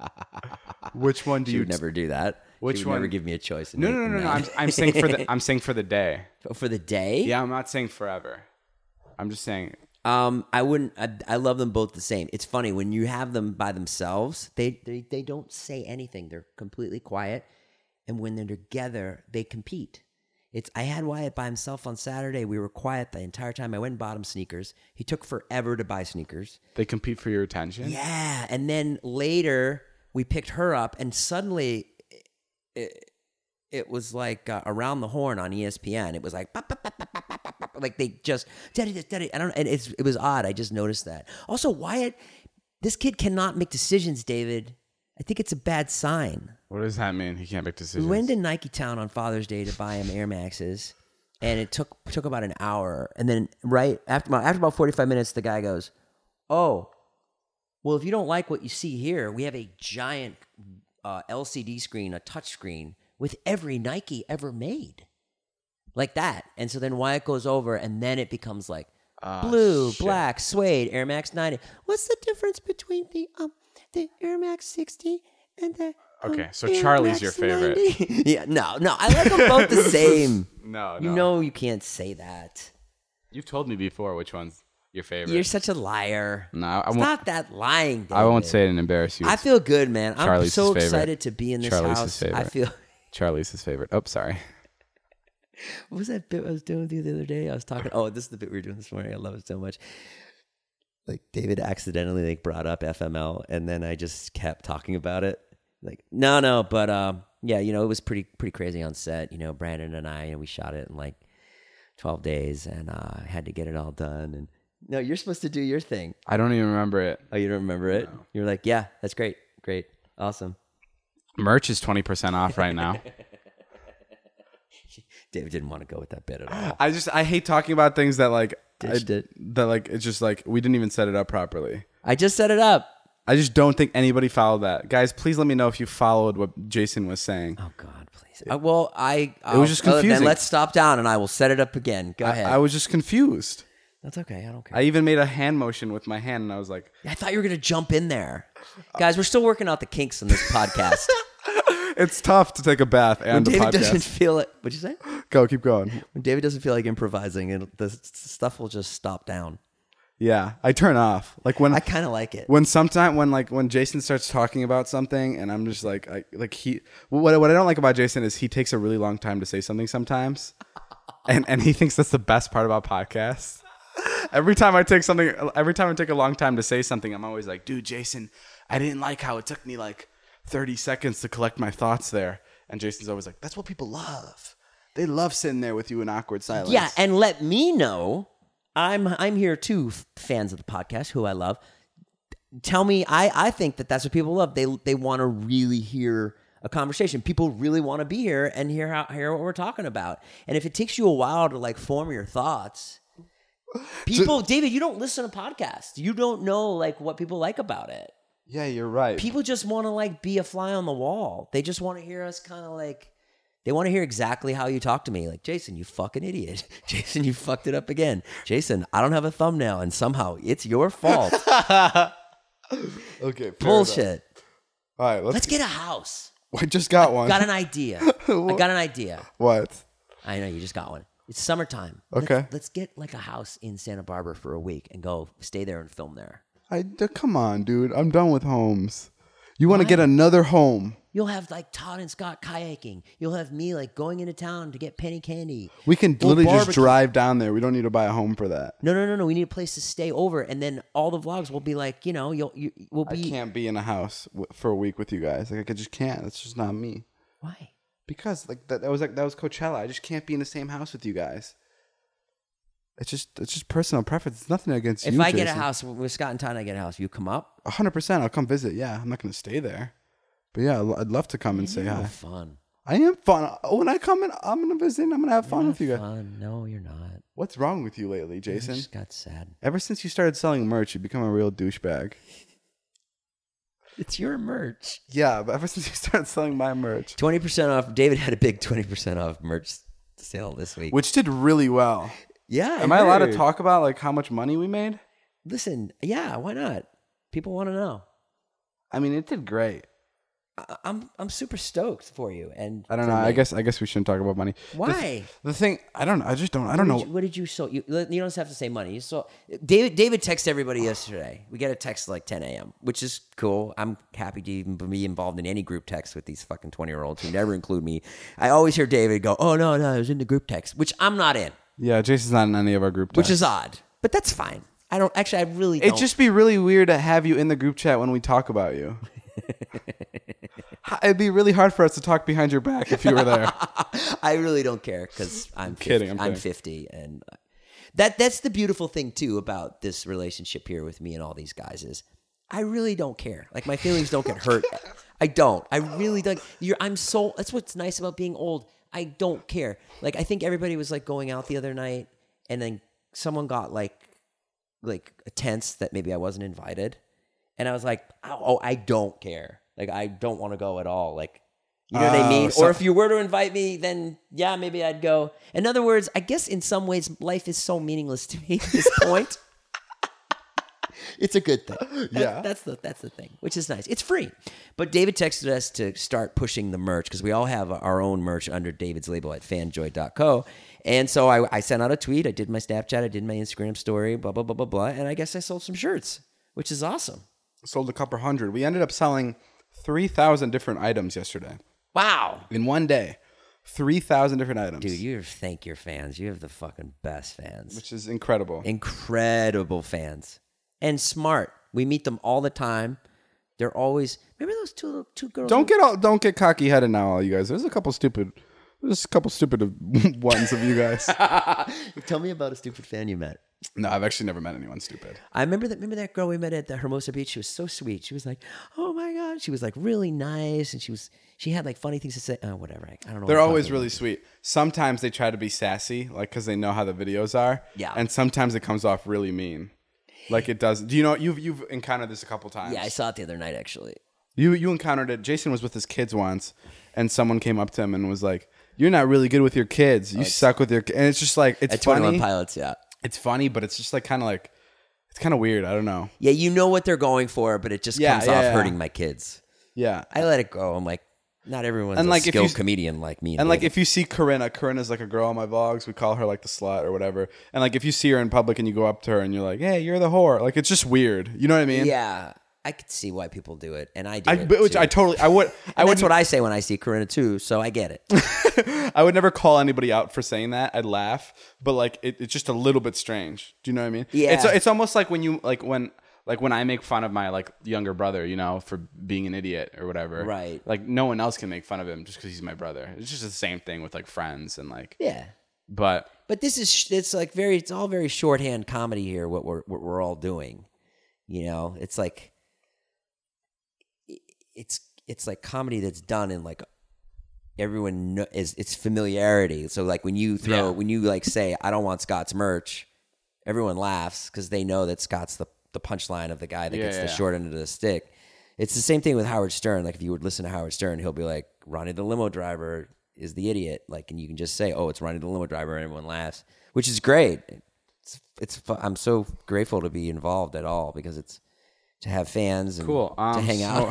B: Which one do
C: she
B: you?
C: would never do that.
B: Which
C: she would never
B: one-
C: give me a choice. and
B: No,
C: make
B: no, no,
C: them
B: no, no. I'm
C: mad.
B: I'm saying for the I'm saying for the day.
C: Oh, for the day.
B: Yeah, I'm not saying forever. I'm just saying.
C: Um, I wouldn't. I, I love them both the same. It's funny when you have them by themselves. They they they don't say anything. They're completely quiet, and when they're together, they compete. It's. I had Wyatt by himself on Saturday. We were quiet the entire time. I went and bought him sneakers. He took forever to buy sneakers.
B: They compete for your attention.
C: Yeah, and then later we picked her up, and suddenly it, it was like uh, Around the Horn on E S P N. It was like pop, pop, pop, pop, pop, pop, pop, like they just daddy, this, daddy. I don't. And it's it was odd. I just noticed that. Also, Wyatt This kid cannot make decisions, David. I think it's a bad sign.
B: What does that mean? He can't make decisions.
C: We went to Nike Town on Father's Day to buy him Air Maxes, and it took took about an hour. And then right after about, after about forty-five minutes, the guy goes, "Oh, well, if you don't like what you see here, we have a giant uh, L C D screen, a touch screen with every Nike ever made." Like that. And so then Wyatt goes over, and then it becomes like oh, blue, shit. black, suede, Air Max ninety. What's the difference between the um the Air Max sixty and the um,
B: okay? So
C: Air
B: Charlie's
C: Max
B: your favorite.
C: ninety? Yeah, no, no, I like them both the same.
B: no, no,
C: you know you can't say that.
B: You've told me before which one's your favorite.
C: You're such a liar.
B: No, I
C: it's
B: won't.
C: Not that lying, David.
B: I won't say it and embarrass you.
C: I feel good, man.
B: Charlie's
C: I'm so
B: his favorite.
C: excited to be in this
B: Charlie's
C: house.
B: His favorite.
C: I feel.
B: Charlie's his favorite. Oh, sorry.
C: What was that bit I was doing with you the other day? I was talking. Oh, this is the bit we were doing this morning. I love it so much. Like David accidentally like brought up F M L, and then I just kept talking about it. Like, no, no, but um, yeah, you know, it was pretty pretty crazy on set. You know, Brandon and I, and we shot it in like twelve days, and uh, I had to get it all done. And no, you're supposed to do your thing.
B: I don't even remember it.
C: Oh, you don't remember it? No. You're like, yeah, that's great, great, awesome.
B: Merch is twenty percent off right now.
C: David didn't want to go with that bit at all.
B: I just I hate talking about things that like
C: Ditched
B: I,
C: it.
B: that like it's just like we didn't even set it up properly.
C: I just set it up.
B: I just don't think anybody followed that. Guys, please let me know if you followed what Jason was saying.
C: Oh God, please. Uh, well, I
B: I'll, it was just confusing.
C: Then let's stop down and I will set it up again. Go
B: I,
C: ahead.
B: I was just confused.
C: That's okay. I don't care.
B: I even made a hand motion with my hand, and I was like,
C: I thought you were gonna jump in there, guys. We're still working out the kinks on this podcast.
B: It's tough to take a bath and
C: when
B: the
C: David
B: podcast.
C: doesn't feel it. What'd you say?
B: Go, keep going.
C: When David doesn't feel like improvising, and the stuff will just stop down.
B: Yeah, I turn off. Like when
C: I kind of like it.
B: When sometime when like when Jason starts talking about something, and I'm just like, I like he. What what I don't like about Jason is he takes a really long time to say something sometimes, and and he thinks that's the best part about podcasts. Every time I take something, every time I take a long time to say something, I'm always like, dude, Jason, I didn't like how it took me like thirty seconds to collect my thoughts there. And Jason's always like, that's what people love. They love sitting there with you in awkward silence.
C: Yeah, and let me know. I'm I'm here too, fans of the podcast, who I love. Tell me, I, I think that that's what people love. They they want to really hear a conversation. People really want to be here and hear how hear what we're talking about. And if it takes you a while to like form your thoughts, people, David, you don't listen to podcasts. You don't know like what people like about it.
B: Yeah, you're right.
C: People just want to like be a fly on the wall. They just want to hear us kind of like, they want to hear exactly how you talk to me. Like, Jason, you fucking idiot. Jason, you fucked it up again. Jason, I don't have a thumbnail and somehow it's your fault.
B: Okay.
C: Bullshit.
B: Enough. All right. Let's,
C: let's get a house.
B: I just got one.
C: Got an idea. I got an idea.
B: What?
C: I know, you just got one. It's summertime.
B: Okay.
C: Let's, let's get like a house in Santa Barbara for a week and go stay there and film there.
B: I, d- come on, dude. I'm done with homes. You want to get another home.
C: You'll have like Todd and Scott kayaking. You'll have me like going into town to get penny candy.
B: We can
C: We'll
B: literally just
C: barbecue.
B: drive down there. We don't need to buy a home for that.
C: No, no, no, no. We need a place to stay over, and then all the vlogs will be like, you know, you'll you will
B: I
C: be.
B: can't be in a house w- for a week with you guys. Like I just can't. That's just not me.
C: Why?
B: Because like that, that was like that was Coachella. I just can't be in the same house with you guys. It's just it's just personal preference. It's nothing against
C: If
B: you.
C: I get a
B: Jason.
C: house with Scott and Todd, and I get a house. You come up.
B: A hundred percent. I'll come visit. Yeah, I'm not gonna stay there, but yeah, I'd I'd love to come and say
C: You're
B: hi.
C: no fun.
B: I am fun. When I come in, I'm gonna visit. And I'm gonna have
C: You're
B: fun
C: not
B: with you guys.
C: Fun. No, you're not.
B: What's wrong with you lately,
C: I
B: Jason?
C: just got sad.
B: Ever since you started selling merch, you become a real douchebag.
C: It's your merch.
B: Yeah, but ever since you started selling my merch,
C: Twenty percent off. David had a big twenty percent off merch sale this week.
B: which did really well.
C: Yeah.
B: Am I allowed to
C: heard.
B: talk about like how much money we made?
C: Listen, yeah, why not? People want to know.
B: I mean, it did great.
C: I, I'm I'm super stoked for you. And
B: I don't
C: for
B: know. I
C: me.
B: guess I guess we shouldn't talk about money. The
C: Why?
B: th- The, thing, I don't know. I just don't. I don't
C: what
B: know.
C: Did you, what did you so you? You don't have to say money. You saw David. David texted everybody yesterday. We got a text like ten a.m., which is cool. I'm happy to even be involved in any group text with these fucking twenty year olds who never include me. I always hear David go, "Oh no, no, I was in the group text," which I'm not in.
B: Yeah, Jason's not in any of our group
C: Which
B: texts.
C: is odd, but that's fine. I don't actually. I really.
B: It'd
C: don't.
B: just be really weird to have you in the group chat when we talk about you. It'd be really hard for us to talk behind your back if you were there.
C: I really don't care because I'm
B: kidding,
C: fifty,
B: I'm
C: I'm
B: kidding.
C: fifty, and that that's the beautiful thing too about this relationship here with me and all these guys is I really don't care. Like, my feelings don't get hurt. I don't. I really don't. You're, I'm so, that's what's nice about being old. I don't care. Like, I think everybody was like going out the other night and then someone got like, like a tense that maybe I wasn't invited. And I was like, oh, oh I don't care. Like, I don't want to go at all. Like, you know what I mean?
B: so-
C: Or if you were to invite me, then yeah, maybe I'd go. In other words, I guess in some ways, life is so meaningless to me at this point. It's a good thing. That,
B: Yeah.
C: That's the that's the thing, which is nice. It's free. But David texted us to start pushing the merch because we all have our own merch under David's label at fanjoy dot co. And so I, I sent out a tweet. I did my Snapchat. I did my Instagram story, blah, blah, blah, blah, blah. And I guess I sold some shirts, which is awesome.
B: Sold a couple hundred. We ended up selling three thousand different items yesterday.
C: Wow.
B: In one day. three thousand different items.
C: Dude, you thank your fans. You have the fucking best fans.
B: Which is incredible.
C: Incredible fans. And smart. We meet them all the time. They're always, remember those two little two girls?
B: Don't get all, don't get cocky headed now, all you guys. There's a couple stupid, there's a couple stupid ones of you guys.
C: Tell me about a stupid fan you met.
B: No, I've actually never met anyone stupid.
C: I remember that. Remember that girl we met at the Hermosa Beach. She was so sweet. She was like, "Oh my god." She was like really nice, and she was she had like funny things to say. Oh, whatever. I, I don't know.
B: They're
C: what I'm
B: always
C: talking
B: really sweet. Sometimes they try to be sassy, like because they know how the videos are.
C: Yeah.
B: And sometimes it comes off really mean, like it does. Do you know you've you've encountered this a couple times?
C: about. Yeah, I saw it the other night actually.
B: You you encountered it. Jason was with his kids once, and someone came up to him and was like, "You're not really good with your kids. You suck with your." Ki-. And it's just like it's
C: At
B: funny.
C: twenty-one Pilots, yeah.
B: It's funny, but it's just like kind of like it's kind of weird. I don't know.
C: Yeah, you know what they're going for, but it just
B: Yeah,
C: comes
B: yeah,
C: off
B: yeah.
C: hurting my kids.
B: Yeah.
C: I let it go. I'm like, not everyone's
B: And
C: a
B: like, if
C: skilled
B: you-
C: comedian like me.
B: And like
C: David.
B: if you see Corinna, Corinna's like a girl on my vlogs. We call her like the slut or whatever. And like if you see her in public and you go up to her and you're like, "Hey, you're the whore," like it's just weird. You know what I mean?
C: yeah, I could see why people do it, and I do
B: I,
C: it
B: but which
C: too.
B: I totally, I would, I
C: And
B: would,
C: that's what I say when I see Corinna too. So I get it.
B: I would never call anybody out for saying that. I'd laugh, but like it, it's just a little bit strange. Do you know what I mean?
C: Yeah.
B: It's it's almost like when you like when like when I make fun of my like younger brother, you know, for being an idiot or whatever.
C: Right.
B: Like no one else can make fun of him just because he's my brother. It's just the same thing with like friends and like.
C: Yeah.
B: But
C: But this is it's like very it's all very shorthand comedy here. What we're what we're all doing, you know, it's like it's it's like comedy that's done in like everyone kno- is it's familiarity. So like when you throw
B: Yeah.
C: when you like say I don't want Scott's merch, everyone laughs because they know that Scott's the the punchline of the guy that
B: Yeah,
C: gets
B: yeah,
C: the
B: yeah.
C: short end of the stick. It's the same thing with Howard Stern. Like if you would listen to Howard Stern, he'll be like Ronnie the limo driver is the idiot. Like, and you can just say, "Oh, it's Ronnie the limo driver," and everyone laughs, which is great. It's, it's fu- I'm so grateful to be involved at all because it's to have fans and
B: cool. Um,
C: to hang
B: so-
C: out.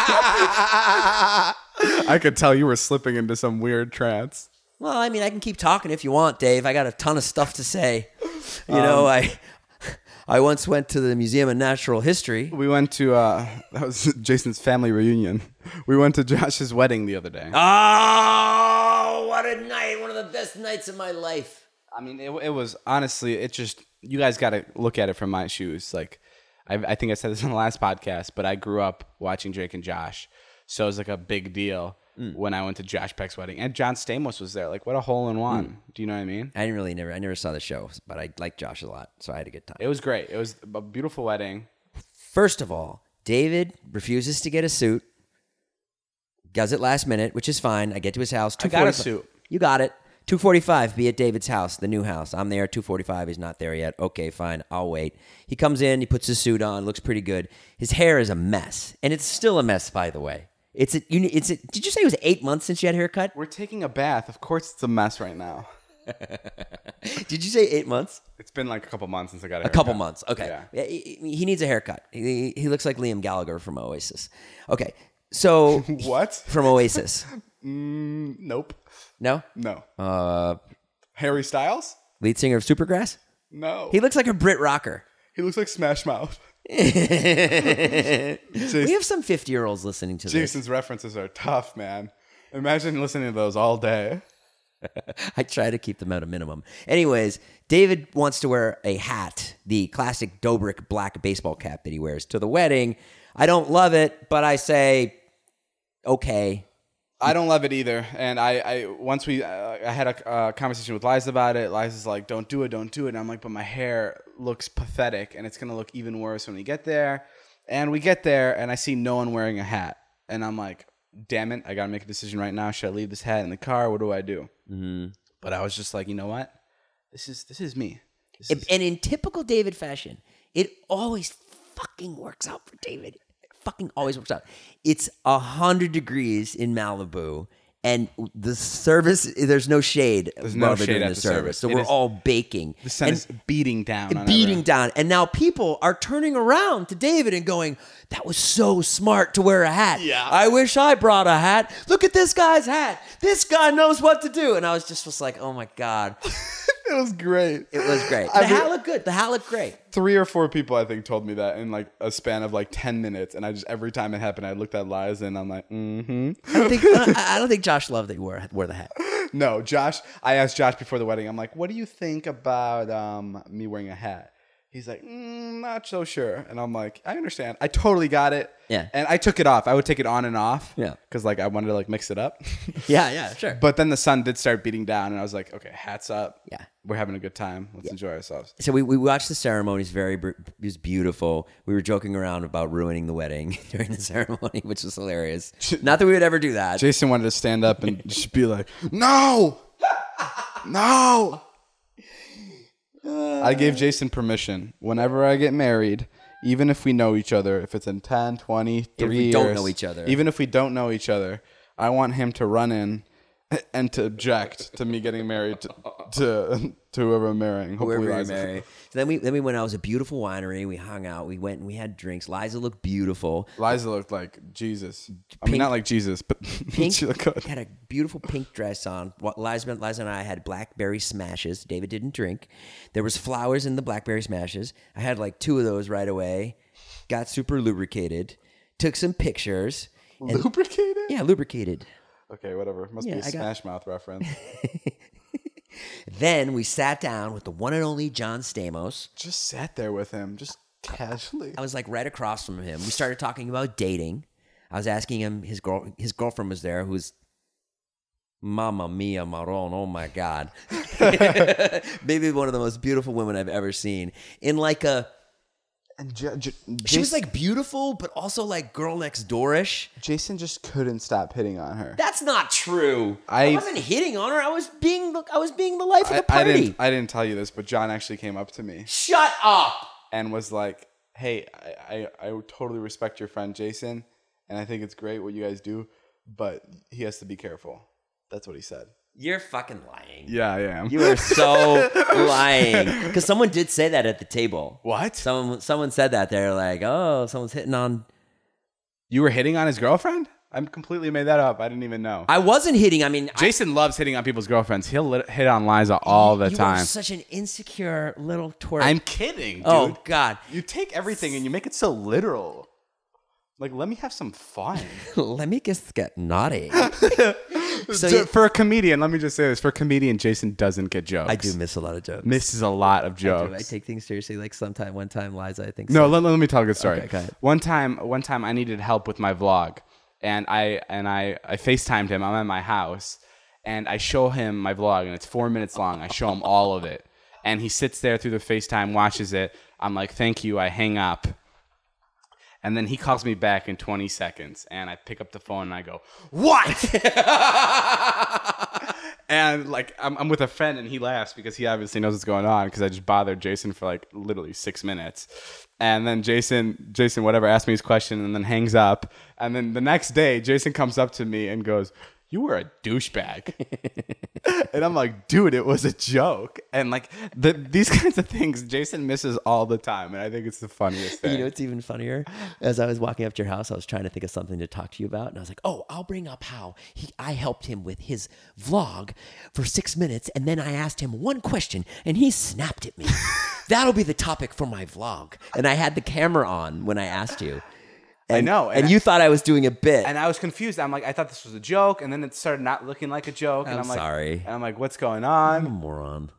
B: I could tell you were slipping into some weird trance.
C: Well, I mean, I can keep talking if you want, Dave. I got a ton of stuff to say. You know, I I once went to the Museum of Natural History.
B: We went to uh, that was Jason's family reunion. We went to Josh's wedding the other day.
C: Oh, what a night! One of the best nights of my life.
B: I mean, it, it was honestly, it just, you guys got to look at it from my shoes. Like, I, I think I said this on the last podcast, but I grew up watching Drake and Josh. So it was like a big deal when I went to Josh Peck's wedding. And John Stamos was there. Like, what a hole in one. Do you know what I mean?
C: I didn't really never I never saw the show, but I liked Josh a lot, so I had a good time.
B: It was great. It was a beautiful wedding.
C: First of all, David refuses to get a suit. Does it last minute, which is fine. I get to his house.
B: I got a
C: two forty-five
B: suit.
C: You got it. two forty-five, be at David's house, the new house. I'm there, two forty-five, he's not there yet. Okay, fine, I'll wait. He comes in, he puts his suit on, looks pretty good. His hair is a mess, and it's still a mess, by the way. It's a, you, it's a, did you say it was eight months since you had a haircut?
B: We're taking a bath. Of course, it's a mess right now.
C: Did you say eight months?
B: It's been like a couple months since I got a
C: A
B: haircut.
C: couple months. Okay.
B: Yeah.
C: Yeah, he, he needs a haircut. He, he looks like Liam Gallagher from Oasis. Okay. So
B: What?
C: from Oasis.
B: Mm, nope.
C: No?
B: No.
C: Uh,
B: Harry Styles?
C: lead singer of Supergrass?
B: No.
C: He looks like a Brit rocker.
B: He looks like Smash Mouth.
C: We have some fifty-year-olds listening to this.
B: Jason's references are tough, man. Imagine listening to those all day.
C: I try to keep them at a minimum. Anyways, David wants to wear a hat, the classic Dobrik black baseball cap that he wears to the wedding. I don't love it, but I say, okay.
B: I don't love it either. And I, I once we, uh, I had a uh, conversation with Liza about it. Liza's like, "Don't do it, don't do it." And I'm like, "But my hair looks pathetic, and it's gonna look even worse when we get there." And we get there, and I see no one wearing a hat. And I'm like, damn it, I got to make a decision right now. Should I leave this hat in the car? What do I do?
C: Mm-hmm.
B: But I was just like, you know what? This is this is me. This
C: And,
B: is-
C: and in typical David fashion, it always fucking works out for David. It fucking always works out. It's one hundred degrees in Malibu. And the service, there's no shade.
B: There's no
C: while they're
B: shade
C: doing
B: at
C: the
B: the
C: service.
B: service.
C: So
B: It
C: we're
B: is-
C: all baking.
B: the sun
C: and
B: is beating down on
C: beating
B: everyone.
C: down. And now people are turning around to David and going, that was so smart to wear a hat.
B: Yeah.
C: I wish I brought a hat. Look at this guy's hat. This guy knows what to do. And I was just was like, oh my God.
B: It was great.
C: It was great.
B: I
C: The
B: mean-
C: hat looked good. The hat looked great.
B: Three or four people, I think, told me that in like a span of like ten minutes. And I just, every time it happened, I looked at Liza and I'm like, mm-hmm.
C: I don't think, I don't- I don't think Josh loved that you wore, wore the hat.
B: No, Josh, I asked Josh before the wedding, I'm like, what do you think about um, me wearing a hat? He's like, mm, not so sure. And I'm like, I understand. I totally got it.
C: Yeah.
B: And I took it off. I would take it on and off.
C: Yeah.
B: Because like I wanted to like mix it up.
C: Yeah, yeah, sure.
B: But then the sun did start beating down and I was like, okay, hats up.
C: Yeah.
B: We're having a good time. Let's enjoy ourselves.
C: So we, we watched the ceremony. It's very, br- it was beautiful. We were joking around about ruining the wedding during the ceremony, which was hilarious. Not that we would ever do that.
B: Jason wanted to stand up and just be like, no, no. I gave Jason permission. Whenever I get married, even if we know each other, if it's in ten, twenty, three
C: we
B: years.
C: don't know each other.
B: Even if we don't know each other, I want him to run in and to object to me getting married to to, to whoever I'm marrying. Hopefully
C: Whoever you
B: Liza.
C: marry. So then we then we went out. It was a beautiful winery. We hung out. We went and we had drinks. Liza looked beautiful.
B: Liza looked like Jesus. I
C: Pink-
B: mean, not like Jesus, but
C: Pink
B: she looked good.
C: had a beautiful pink dress on. What Liza, Liza and I had blackberry smashes. David didn't drink. There was flowers in the blackberry smashes. I had like two of those right away. Got super lubricated. Took some pictures. and-
B: Lubricated?
C: Yeah, lubricated.
B: Okay, whatever. Must
C: Yeah,
B: be a
C: I got-
B: Smash Mouth reference.
C: Then we sat down with the one and only John Stamos.
B: Just sat there with him, just casually.
C: I was like right across from him. We started talking about dating. I was asking him, his girl, his girlfriend was there, who's Mamma Mia Maron. Oh my God. Maybe one of the most beautiful women I've ever seen. In like a,
B: And J- J-
C: she was
B: Jason-
C: like beautiful, but also like girl next door-ish.
B: Jason just couldn't stop hitting on her.
C: That's not true. I,
B: I-
C: wasn't hitting on her. I was being, the, I was being the life of
B: I,
C: the party.
B: I didn't. I didn't tell you this, but John actually came up to me
C: Shut up.
B: and was like, "Hey, I, I, I totally respect your friend Jason, and I think it's great what you guys do, but he has to be careful." That's what he said.
C: You're fucking lying.
B: Yeah, I am.
C: You are so lying. Because someone did say that at the table.
B: What?
C: Someone someone said that. They're like, oh, someone's hitting on.
B: You were hitting on his girlfriend? I completely made that up. I didn't even know.
C: I wasn't hitting. I mean,
B: Jason loves hitting on people's girlfriends. He'll lit- hit on Liza all
C: I,
B: the
C: you
B: time.
C: are such an insecure little twerp.
B: I'm kidding, dude.
C: Oh, God.
B: You take everything and you make it so literal. Like, let me have some fun.
C: Let me just get naughty. so
B: So
C: you-
B: for a comedian, let me just say this: for a comedian, Jason doesn't get jokes.
C: I do miss a lot of jokes.
B: misses a lot of
C: I, do.
B: jokes.
C: I take things seriously. Like sometime, one time, Liza, I think.
B: no,
C: so.
B: let, let me tell a good story.
C: Okay, go ahead.
B: One time, one time, I needed help with my vlog, and I and I I FaceTimed him. I'm at my house, and I show him my vlog, and it's four minutes long. I show him all of it, and he sits there through the FaceTime, watches it. I'm like, "Thank you." I hang up. And then he calls me back in twenty seconds, and I pick up the phone and I go, "What?" And like I'm, I'm with a friend, and he laughs because he obviously knows what's going on because I just bothered Jason for like literally six minutes, and then Jason, Jason, whatever, asked me his question and then hangs up, and then the next day Jason comes up to me and goes, "You were a douchebag," and I'm like, "Dude, it was a joke," and like the, these kinds of things Jason misses all the time, and I think it's the funniest thing.
C: You know what's even funnier? As I was walking up to your house, I was trying to think of something to talk to you about, and I was like, "Oh, I'll bring up how he I helped him with his vlog for six minutes, and then I asked him one question, and he snapped at me. That'll be the topic for my vlog." And I had the camera on when I asked you. And,
B: I know,
C: and,
B: and
C: you
B: I-
C: thought I was doing a bit.
B: And I was confused. I'm like, I thought this was a joke, and then it started not looking like a joke. And
C: I'm
B: I'm like,
C: sorry.
B: And I'm like, what's going
C: I'm a
B: on?
C: moron.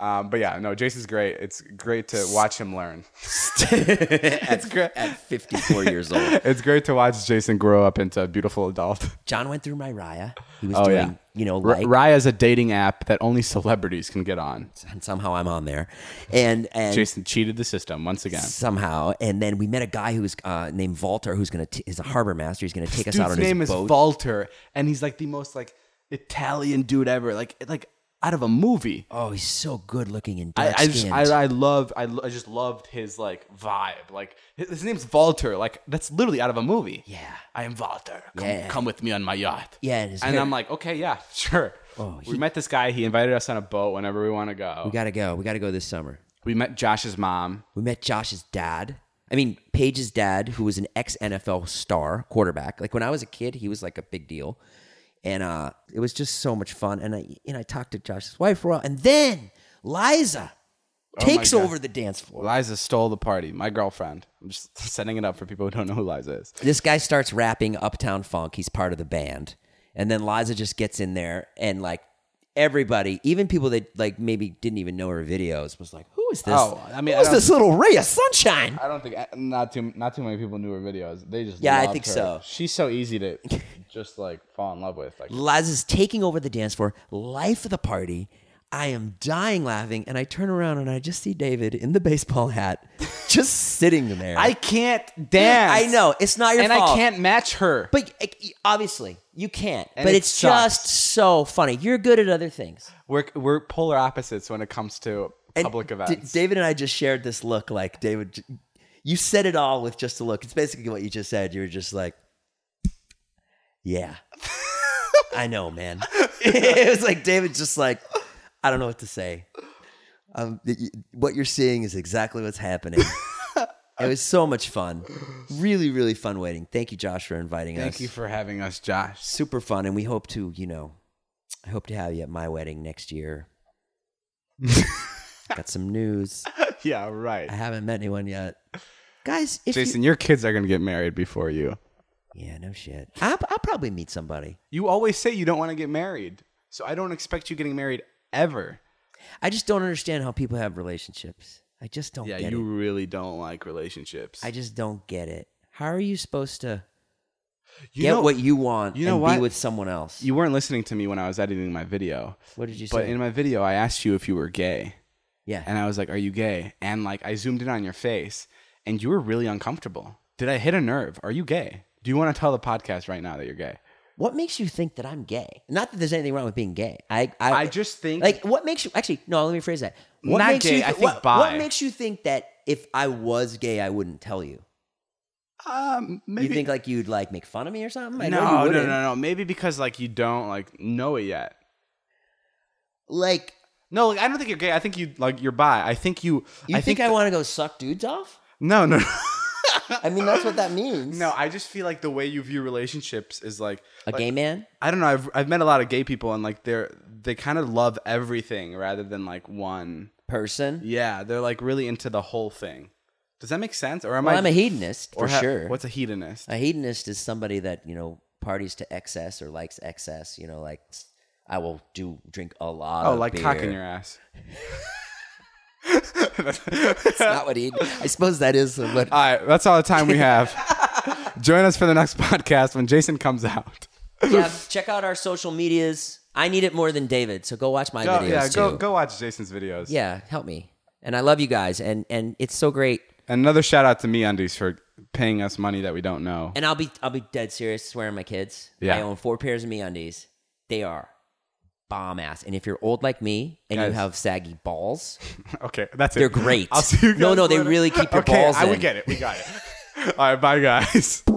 B: Um, but yeah, no, Jason's great. It's great to watch him learn.
C: It's great at fifty-four years old.
B: It's great to watch Jason grow up into a beautiful adult.
C: John went through my Raya. He was
B: Oh,
C: doing,
B: yeah.
C: you know,
B: R-
C: like
B: Raya is a dating app that only celebrities can get on.
C: and somehow I'm on there, and and
B: Jason cheated the system once again.
C: somehow, and then we met a guy who's uh, named Walter, who's gonna t- is a harbor master. He's gonna take us out on
B: Dude's name
C: his
B: is
C: boat.
B: Walter, and he's like the most like Italian dude ever, like like out of a movie.
C: Oh, he's so good looking and
B: I,
C: dark
B: I just
C: skinned.
B: I, I love I, lo- I just loved his like vibe. Like his, his name's Walter. Like that's literally out of a movie.
C: Yeah.
B: I am Walter. Come,
C: Yeah.
B: come with me on my yacht.
C: Yeah, and his
B: and
C: hair-
B: I'm like, okay, yeah, sure.
C: Oh,
B: we
C: he-
B: met this guy. He invited us on a boat whenever we want to go.
C: we gotta go. We gotta go this summer.
B: We met Josh's mom.
C: We met Josh's dad. I mean, Paige's dad, who was an ex-N F L star quarterback. Like when I was a kid, he was like a big deal. And uh, it was just so much fun. And I and I talked to Josh's wife for a while. And then Liza takes
B: God.
C: over the dance floor.
B: Liza stole the party. My girlfriend. I'm just setting it up for people who don't know who Liza is.
C: This guy starts rapping Uptown Funk. He's part of the band. And then Liza just gets in there and like everybody, even people that like maybe didn't even know her videos, was like, who is this?
B: Oh, I mean, I
C: who's
B: don't-
C: this little ray of sunshine?
B: I don't think not too not too many people knew her videos. They just
C: Yeah, I
B: loved
C: think
B: her.
C: so.
B: She's so easy to just like fall in love with. Like
C: Liza's taking over the dance floor, life of the party. I am dying laughing, and I turn around and I just see David in the baseball hat, just sitting there.
B: I can't dance.
C: I know it's not your
B: and
C: fault,
B: I can't match her.
C: But like, obviously, you can't.
B: And
C: but
B: it
C: it's
B: sucks.
C: just so funny. You're good at other things.
B: We're we're polar opposites when it comes to
C: And
B: public
C: D-
B: events.
C: David and I just shared this look. Like David, j- you said it all with just a look. It's basically what you just said. You were just like, "Yeah, I know, man." It was like David, just like, I don't know what to say. Um, th- y- what you're seeing is exactly what's happening. It was so much fun. Really, really fun waiting. Thank you, Josh, for inviting us.
B: Thank you for having us, Josh.
C: Super fun, and we hope to, you know, I hope to have you at my wedding next year. Got some news.
B: Yeah, right.
C: I haven't met anyone yet. Guys, if
B: Jason,
C: you...
B: your kids are gonna get married before you.
C: Yeah, no shit. I'll, I'll probably meet somebody.
B: You always say you don't want to get married, so I don't expect you getting married ever.
C: I just don't understand how people have relationships. I just don't
B: Yeah,
C: get
B: you
C: it.
B: really don't like relationships.
C: I just don't get it. How are you supposed to
B: you
C: get
B: know,
C: what you want
B: you know
C: and
B: what?
C: be with someone else?
B: You weren't listening to me when I was editing my video.
C: What did you
B: But
C: say?
B: in my video, I asked you if you were gay.
C: yeah.
B: And I was like, are you gay? And like, I zoomed in on your face and you were really uncomfortable. Did I hit a nerve? Are you gay? Do you want to tell the podcast right now that you're gay?
C: What makes you think that I'm gay? Not that there's anything wrong with being gay. I I,
B: I just think-
C: like what makes you actually no. Let me phrase that. What
B: Not
C: makes
B: gay,
C: you
B: I
C: th-
B: think
C: what,
B: bi.
C: what makes you think that if I was gay, I wouldn't tell you?
B: Um, maybe.
C: You think like you'd like make fun of me or something? I know
B: no,
C: you
B: no,
C: wouldn't.
B: no, no. Maybe because like you don't like know it yet.
C: Like
B: No, like, I don't think you're gay. I think you like you're bi. I think you.
C: you
B: I
C: think, I want to go suck dudes off?
B: No, no.
C: I mean, that's what that means.
B: No, I just feel like the way you view relationships is like
C: a
B: like,
C: gay man.
B: I don't know. I've I've met a lot of gay people and like they're they kind of love everything rather than like one.
C: Person.
B: Yeah, they're like really into the whole thing. Does that make sense? Or am
C: Well,
B: I?
C: I'm a hedonist for
B: or ha-
C: sure.
B: What's a hedonist?
C: A hedonist is somebody that, you know, parties to excess or likes excess. You know, like I will do drink a lot.
B: Oh,
C: of
B: like
C: beer.
B: cock in your ass.
C: That's not what he. I suppose that is what.
B: All right, that's all the time we have. Join us for the next podcast when Jason comes out.
C: Yeah, check out our social medias. I need it more than David, so go watch my
B: Go,
C: videos
B: yeah,
C: too.
B: go go watch Jason's videos.
C: Yeah, help me. And I love you guys, and and it's so great.
B: And another shout out to MeUndies for paying us money that we don't know.
C: And I'll be I'll be dead serious swearing my kids.
B: Yeah.
C: I own four pairs of MeUndies. They are bomb ass. And if you're old like me and you
B: Guys.
C: have saggy balls,
B: Okay, that's it.
C: they're great.
B: I'll see you guys
C: No, no, they
B: later.
C: really keep your
B: okay,
C: balls
B: I
C: in.
B: would get it. We got it. All right, bye guys.